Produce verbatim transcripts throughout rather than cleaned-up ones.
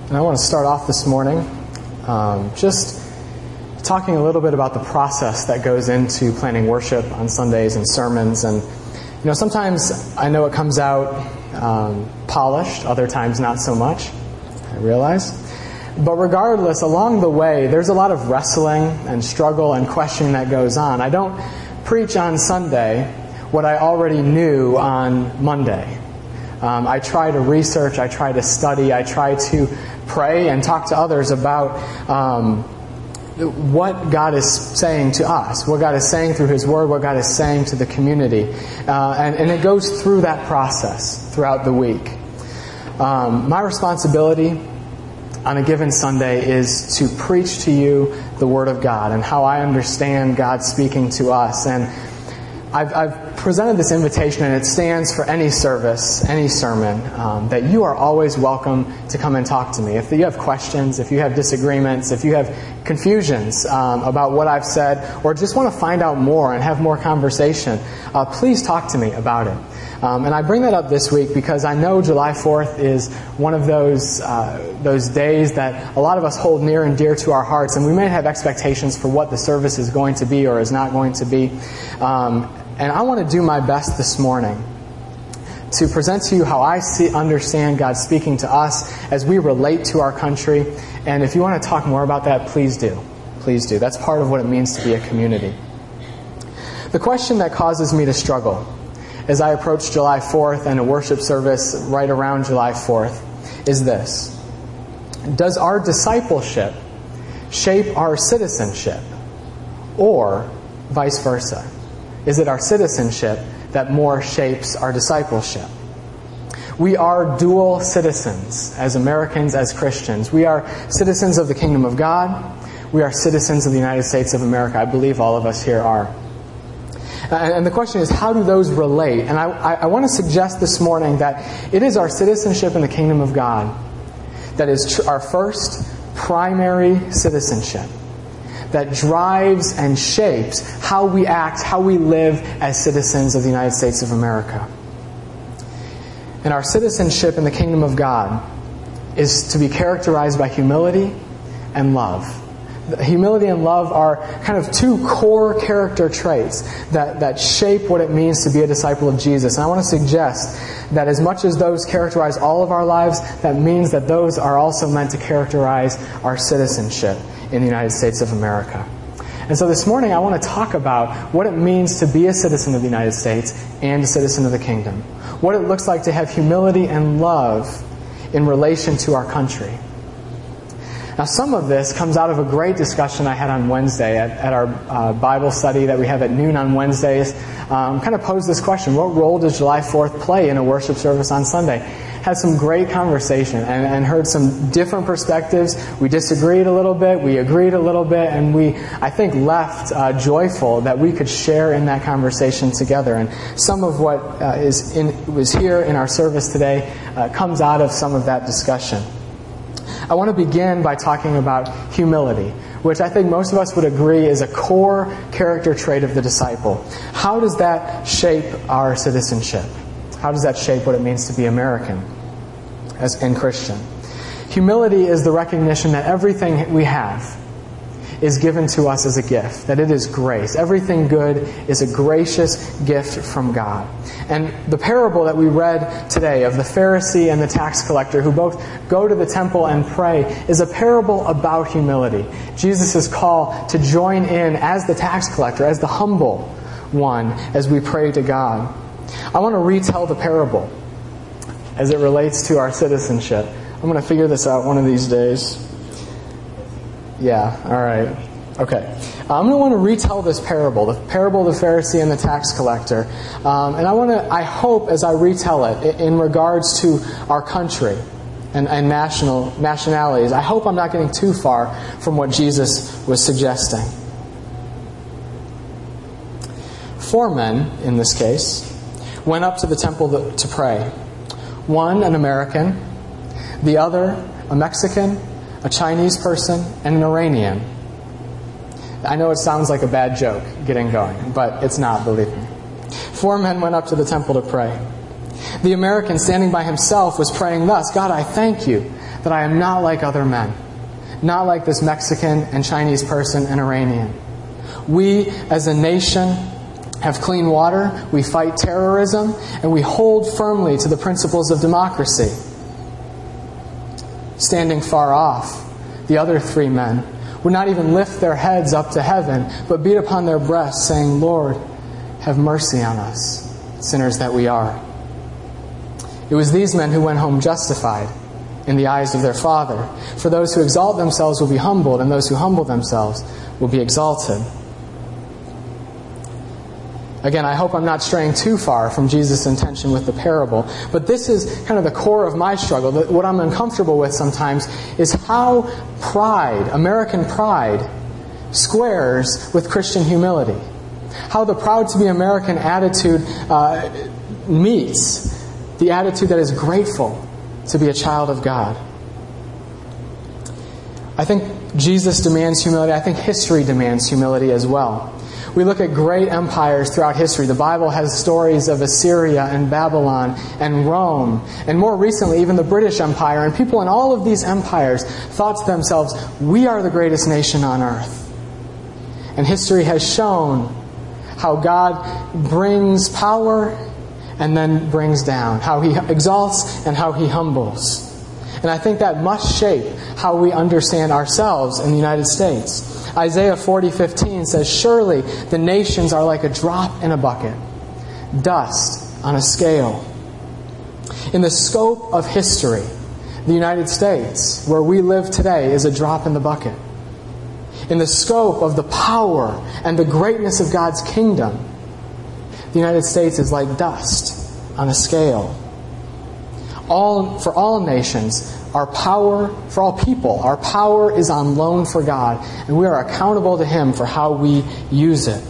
And I want to start off this morning um, just talking a little bit about the process that goes into planning worship on Sundays and sermons. And, you know, sometimes I know it comes out um, polished, other times not so much, I realize. But regardless, along the way, there's a lot of wrestling and struggle and questioning that goes on. I don't preach on Sunday what I already knew on Monday. Um, I try to research, I try to study, I try to pray and talk to others about um, what God is saying to us, what God is saying through His Word, what God is saying to the community. Uh, and, and it goes through that process throughout the week. Um, my responsibility on a given Sunday is to preach to you the Word of God and how I understand God speaking to us. And I've, I've presented this invitation, and it stands for any service, any sermon, um, that you are always welcome to come and talk to me. If you have questions, if you have disagreements, if you have confusions um, about what I've said, or just want to find out more and have more conversation, uh, please talk to me about it. Um, and I bring that up this week because I know July fourth is one of those uh, those days that a lot of us hold near and dear to our hearts, and we may have expectations for what the service is going to be or is not going to be. Um, and I want to do my best this morning to present to you how I see, understand God speaking to us as we relate to our country. And if you want to talk more about that, please do. Please do. That's part of what it means to be a community. The question that causes me to struggle as I approach July fourth and a worship service right around July fourth is this: does our discipleship shape our citizenship, or vice versa? Is it our citizenship that more shapes our discipleship? We are dual citizens as Americans, as Christians. We are citizens of the kingdom of God. We are citizens of the United States of America. I believe all of us here are. And the question is, how do those relate? And I, I, I want to suggest this morning that it is our citizenship in the kingdom of God that is tr- our first primary citizenship that drives and shapes how we act, how we live as citizens of the United States of America. And our citizenship in the kingdom of God is to be characterized by humility and love. Humility and love are kind of two core character traits that, that shape what it means to be a disciple of Jesus. And I want to suggest that as much as those characterize all of our lives, that means that those are also meant to characterize our citizenship in the United States of America. And so this morning I want to talk about what it means to be a citizen of the United States and a citizen of the kingdom. What it looks like to have humility and love in relation to our country. Now, some of this comes out of a great discussion I had on Wednesday at, at our uh, Bible study that we have at noon on Wednesdays. Um, kind of posed this question: what role does July fourth play in a worship service on Sunday? Had some great conversation and, and heard some different perspectives. We disagreed a little bit, we agreed a little bit, and we, I think, left uh, joyful that we could share in that conversation together. And some of what uh, is in, was here in our service today uh, comes out of some of that discussion. I want to begin by talking about humility, which I think most of us would agree is a core character trait of the disciple. How does that shape our citizenship? How does that shape what it means to be American as and Christian? Humility is the recognition that everything we have is given to us as a gift, that it is grace. Everything good is a gracious gift from God. And the parable that we read today of the Pharisee and the tax collector who both go to the temple and pray is a parable about humility. Jesus' call to join in as the tax collector, as the humble one, as we pray to God. I want to retell the parable as it relates to our citizenship. I'm going to figure this out one of these days. Yeah, all right. Okay. I'm going to want to retell this parable, the parable of the Pharisee and the tax collector. Um, and I want to, I hope as I retell it in regards to our country and, and national nationalities, I hope I'm not getting too far from what Jesus was suggesting. Four men, in this case, went up to the temple to pray. One, an American, the other, a Mexican, a Chinese person, and an Iranian. I know it sounds like a bad joke getting going, but it's not, believe me. Four men went up to the temple to pray. The American, standing by himself, was praying thus: God, I thank you that I am not like other men, not like this Mexican and Chinese person and Iranian. We, as a nation, have clean water, we fight terrorism, and we hold firmly to the principles of democracy. Standing far off, the other three men would not even lift their heads up to heaven, but beat upon their breasts, saying, Lord, have mercy on us, sinners that we are. It was these men who went home justified in the eyes of their Father. For those who exalt themselves will be humbled, and those who humble themselves will be exalted. Again, I hope I'm not straying too far from Jesus' intention with the parable, but this is kind of the core of my struggle. What I'm uncomfortable with sometimes is how pride, American pride, squares with Christian humility. How the proud to be American attitude uh, meets the attitude that is grateful to be a child of God. I think Jesus demands humility. I think history demands humility as well. We look at great empires throughout history. The Bible has stories of Assyria and Babylon and Rome, and more recently even the British Empire. And people in all of these empires thought to themselves, we are the greatest nation on earth. And history has shown how God brings power and then brings down, how He exalts and how He humbles. And I think that must shape how we understand ourselves in the United States. Isaiah forty fifteen says, surely the nations are like a drop in a bucket, dust on a scale. In the scope of history, the United States, where we live today, is a drop in the bucket. In the scope of the power and the greatness of God's kingdom, the United States is like dust on a scale. All, for all nations, our power, for all people, our power is on loan for God, and we are accountable to Him for how we use it.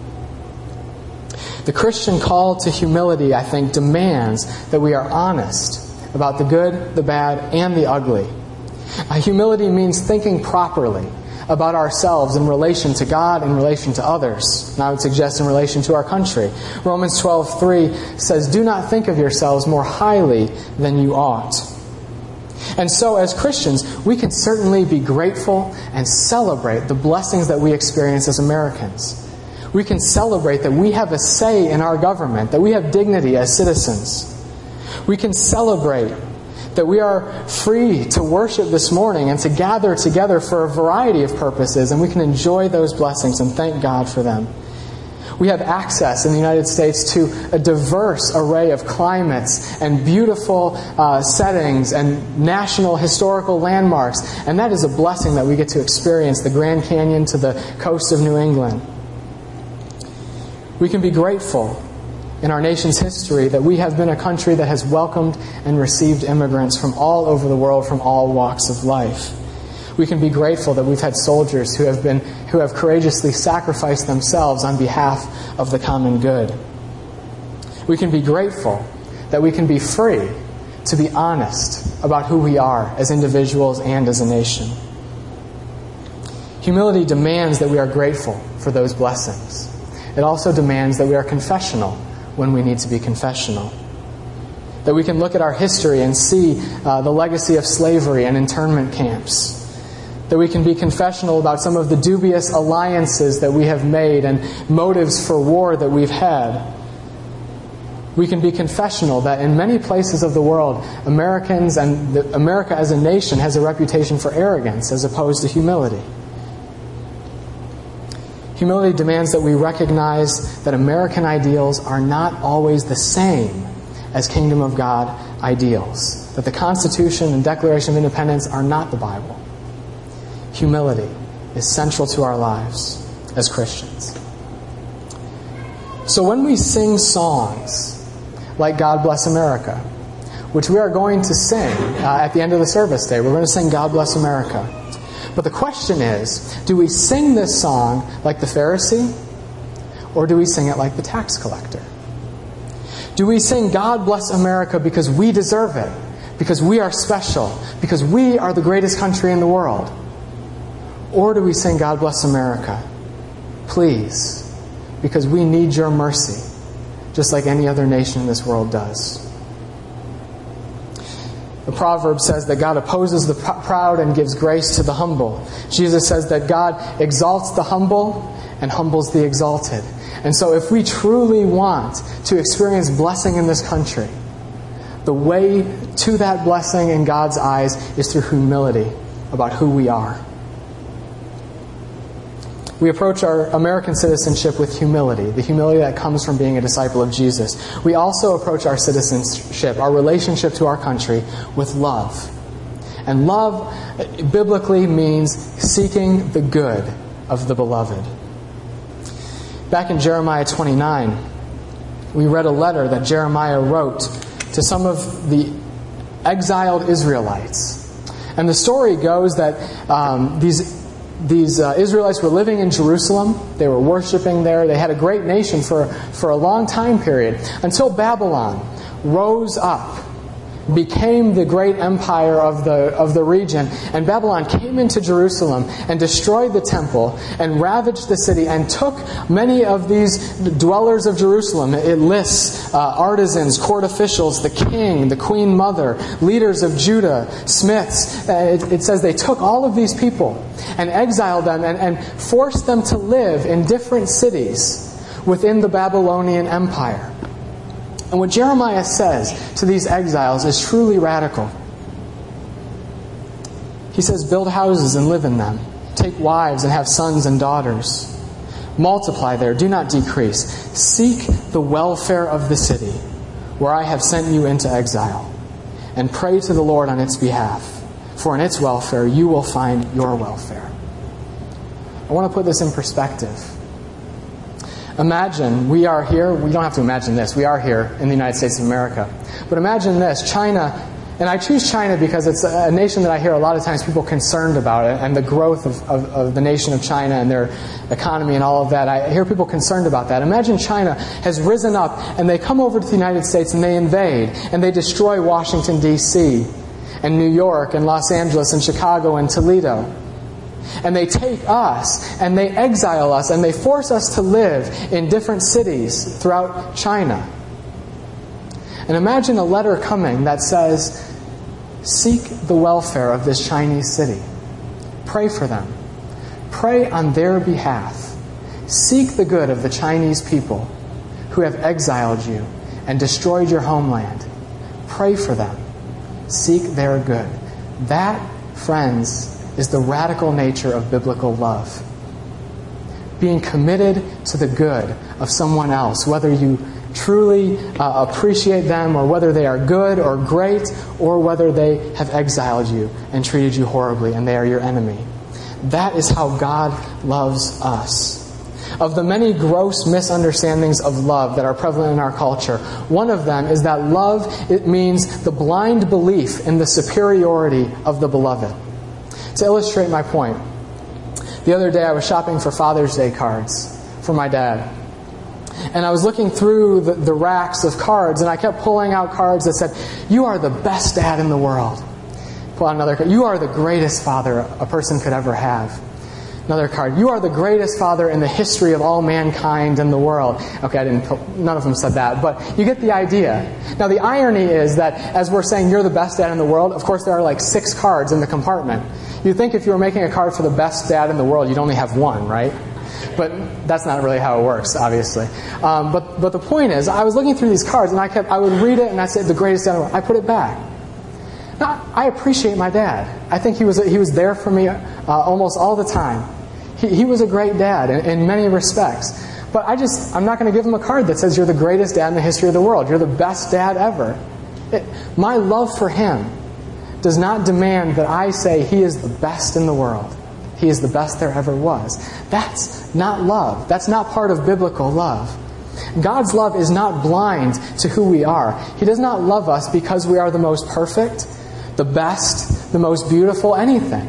The Christian call to humility, I think, demands that we are honest about the good, the bad, and the ugly. Uh, humility means thinking properly about ourselves in relation to God, in relation to others. And I would suggest in relation to our country. Romans twelve three says, do not think of yourselves more highly than you ought. And so as Christians, we can certainly be grateful and celebrate the blessings that we experience as Americans. We can celebrate that we have a say in our government, that we have dignity as citizens. We can celebrate that we are free to worship this morning and to gather together for a variety of purposes, and we can enjoy those blessings and thank God for them. We have access in the United States to a diverse array of climates and beautiful uh, settings and national historical landmarks, and that is a blessing that we get to experience, the Grand Canyon to the coast of New England. We can be grateful in our nation's history that we have been a country that has welcomed and received immigrants from all over the world, from all walks of life. We can be grateful that we've had soldiers who have been who have courageously sacrificed themselves on behalf of the common good. We can be grateful that we can be free to be honest about who we are as individuals and as a nation. Humility demands that we are grateful for those blessings. It also demands that we are confessional when we need to be confessional. That we can look at our history and see uh, the legacy of slavery and internment camps. That we can be confessional about some of the dubious alliances that we have made and motives for war that we've had. We can be confessional that in many places of the world, Americans and the, America as a nation has a reputation for arrogance as opposed to humility. Humility demands that we recognize that American ideals are not always the same as Kingdom of God ideals. That the Constitution and Declaration of Independence are not the Bible. Humility is central to our lives as Christians. So when we sing songs like God Bless America, which we are going to sing uh, at the end of the service today, we're going to sing God Bless America. But the question is, do we sing this song like the Pharisee, or do we sing it like the tax collector? Do we sing God Bless America because we deserve it, because we are special, because we are the greatest country in the world? Or do we sing God Bless America, please, because we need your mercy, just like any other nation in this world does? The proverb says that God opposes the proud and gives grace to the humble. Jesus says that God exalts the humble and humbles the exalted. And so if we truly want to experience blessing in this country, the way to that blessing in God's eyes is through humility about who we are. We approach our American citizenship with humility, the humility that comes from being a disciple of Jesus. We also approach our citizenship, our relationship to our country, with love. And love biblically means seeking the good of the beloved. Back in Jeremiah twenty-nine, we read a letter that Jeremiah wrote to some of the exiled Israelites. And the story goes that um, these These uh, Israelites were living in Jerusalem. They were worshiping there. They had a great nation for, for a long time period until Babylon rose up, became the great empire of the, of the region. And Babylon came into Jerusalem and destroyed the temple and ravaged the city and took many of these dwellers of Jerusalem. It lists uh, artisans, court officials, the king, the queen mother, leaders of Judah, smiths. Uh, it, it says they took all of these people and exiled them and, and forced them to live in different cities within the Babylonian Empire. And what Jeremiah says to these exiles is truly radical. He says, build houses and live in them. Take wives and have sons and daughters. Multiply there, do not decrease. Seek the welfare of the city where I have sent you into exile. And pray to the Lord on its behalf. For in its welfare you will find your welfare. I want to put this in perspective. Imagine we are here. We don't have to imagine this. We are here in the United States of America. But imagine this. China, and I choose China because it's a nation that I hear a lot of times people concerned about it and the growth of, of, of the nation of China and their economy and all of that. I hear people concerned about that. Imagine China has risen up and they come over to the United States and they invade and they destroy Washington, D C and New York and Los Angeles and Chicago and Toledo. And they take us and they exile us and they force us to live in different cities throughout China. And imagine a letter coming that says, seek the welfare of this Chinese city. Pray for them. Pray on their behalf. Seek the good of the Chinese people who have exiled you and destroyed your homeland. Pray for them. Seek their good. That, friends, is the radical nature of biblical love. Being committed to the good of someone else, whether you truly uh, appreciate them or whether they are good or great or whether they have exiled you and treated you horribly and they are your enemy. That is how God loves us. Of the many gross misunderstandings of love that are prevalent in our culture, one of them is that love, it means the blind belief in the superiority of the beloved. To illustrate my point, the other day I was shopping for Father's Day cards for my dad. And I was looking through the, the racks of cards, and I kept pulling out cards that said, you are the best dad in the world. Pull out another card. You are the greatest father a person could ever have. Another card. You are the greatest father in the history of all mankind in the world. Okay, I didn't pull, none of them said that, but you get the idea. Now the irony is that as we're saying you're the best dad in the world, of course there are like six cards in the compartment. You'd think if you were making a card for the best dad in the world, you'd only have one, right? But that's not really how it works, obviously. Um, but but the point is, I was looking through these cards, and I kept I would read it, and I'd say, the greatest dad in the world. I put it back. Now, I appreciate my dad. I think he was he was there for me uh, almost all the time. He, he was a great dad in, in many respects. But I just, I'm not going to give him a card that says you're the greatest dad in the history of the world. You're the best dad ever. It, my love for him does not demand that I say he is the best in the world. He is the best there ever was. That's not love. That's not part of biblical love. God's love is not blind to who we are. He does not love us because we are the most perfect, the best, the most beautiful, anything.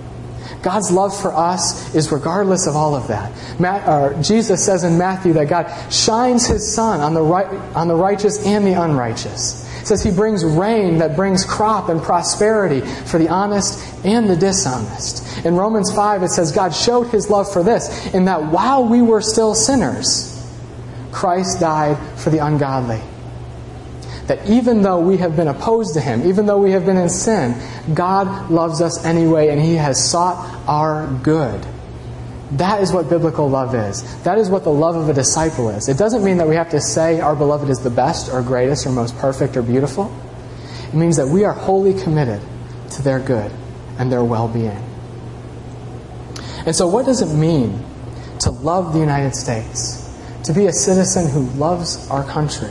God's love for us is regardless of all of that. Matt, uh, Jesus says in Matthew that God shines His sun on the right, on the righteous and the unrighteous. It says He brings rain that brings crop and prosperity for the honest and the dishonest. In Romans five it says God showed His love for this, in that while we were still sinners, Christ died for the ungodly. that even though we have been opposed to Him, even though we have been in sin, God loves us anyway, and He has sought our good. That is what biblical love is. That is what the love of a disciple is. It doesn't mean that we have to say our beloved is the best or greatest or most perfect or beautiful. It means that we are wholly committed to their good and their well-being. And so what does it mean to love the United States? To be a citizen who loves our country?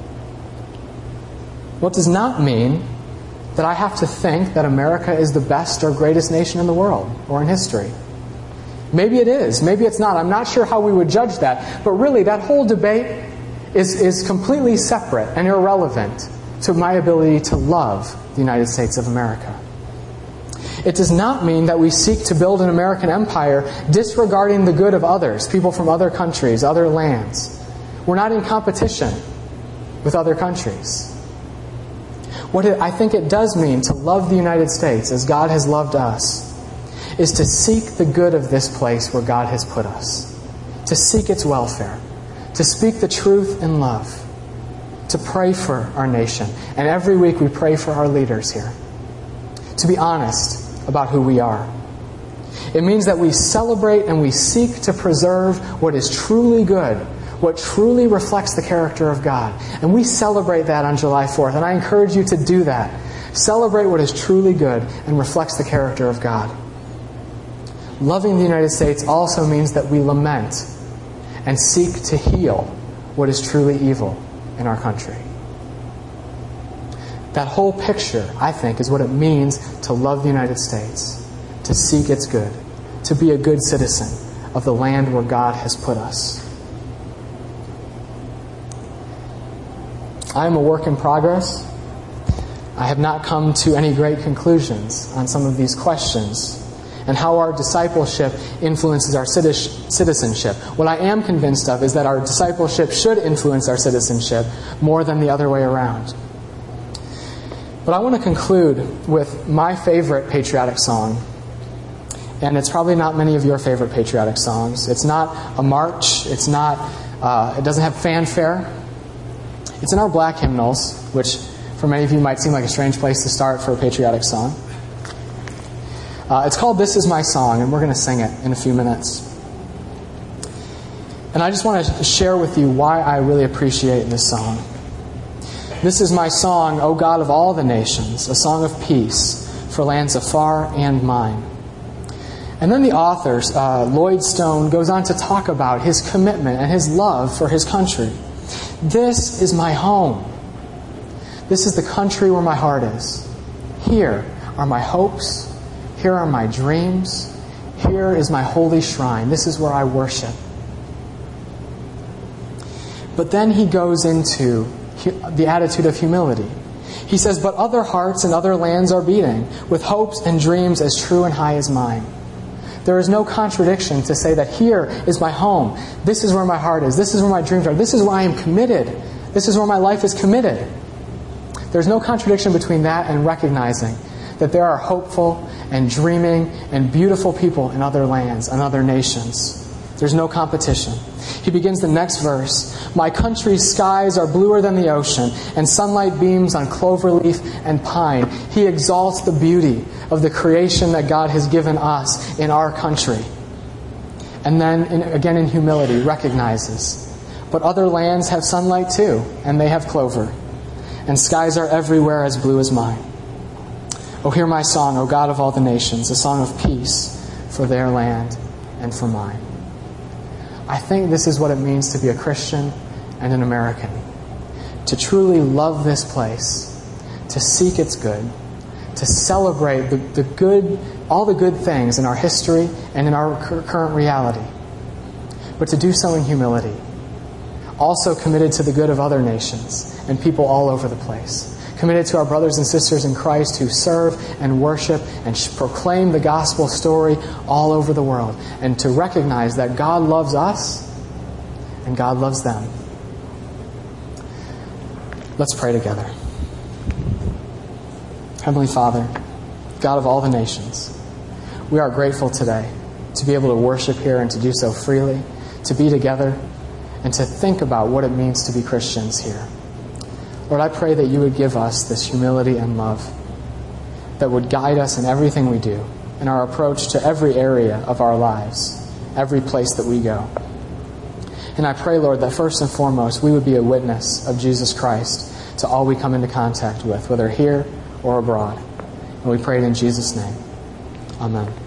What does not mean that I have to think that America is the best or greatest nation in the world or in history. Maybe it is. Maybe it's not. I'm not sure how we would judge that. But really, that whole debate is, is completely separate and irrelevant to my ability to love the United States of America. It does not mean that we seek to build an American empire disregarding the good of others, people from other countries, other lands. We're not in competition with other countries. What it, I think it does mean to love the United States as God has loved us is to seek the good of this place where God has put us, to seek its welfare, to speak the truth in love, to pray for our nation. And every week we pray for our leaders here, to be honest about who we are. It means that we celebrate and we seek to preserve what is truly good, what truly reflects the character of God. And we celebrate that on July fourth. And I encourage you to do that. Celebrate what is truly good and reflects the character of God. Loving the United States also means that we lament and seek to heal what is truly evil in our country. That whole picture, I think, is what it means to love the United States, to seek its good, to be a good citizen of the land where God has put us. I am a work in progress. I have not come to any great conclusions on some of these questions and how our discipleship influences our citizenship. What I am convinced of is that our discipleship should influence our citizenship more than the other way around. But I want to conclude with my favorite patriotic song. And it's probably not many of your favorite patriotic songs. It's not a march. It's not. Uh, it doesn't have fanfare. It's in our black hymnals, which for many of you might seem like a strange place to start for a patriotic song. Uh, it's called This Is My Song, and we're going to sing it in a few minutes. And I just want to share with you why I really appreciate this song. This is my song, O God of all the nations, a song of peace for lands afar and mine. And then the author, uh, Lloyd Stone, goes on to talk about his commitment and his love for his country. This is my home. This is the country where my heart is. Here are my hopes. Here are my dreams. Here is my holy shrine. This is where I worship. But then he goes into the attitude of humility. He says, but other hearts and other lands are beating, with hopes and dreams as true and high as mine. There is no contradiction to say that here is my home. This is where my heart is. This is where my dreams are. This is where I am committed. This is where my life is committed. There's no contradiction between that and recognizing that there are hopeful and dreaming and beautiful people in other lands and other nations. There's no competition. He begins the next verse. My country's skies are bluer than the ocean, and sunlight beams on cloverleaf and pine. He exalts the beauty of the creation that God has given us in our country. And then, in, again in humility, recognizes, but other lands have sunlight too, and they have clover. And skies are everywhere as blue as mine. Oh, hear my song, O God of all the nations, a song of peace for their land and for mine. I think this is what it means to be a Christian and an American. To truly love this place, to seek its good, to celebrate the, the good, all the good things in our history and in our current reality, but to do so in humility, also committed to the good of other nations and people all over the place. Committed to our brothers and sisters in Christ who serve and worship and proclaim the gospel story all over the world. And to recognize that God loves us and God loves them. Let's pray together. Heavenly Father, God of all the nations, we are grateful today to be able to worship here and to do so freely, to be together and to think about what it means to be Christians here. Lord, I pray that you would give us this humility and love that would guide us in everything we do, in our approach to every area of our lives, every place that we go. And I pray, Lord, that first and foremost, we would be a witness of Jesus Christ to all we come into contact with, whether here or abroad. And we pray it in Jesus' name. Amen.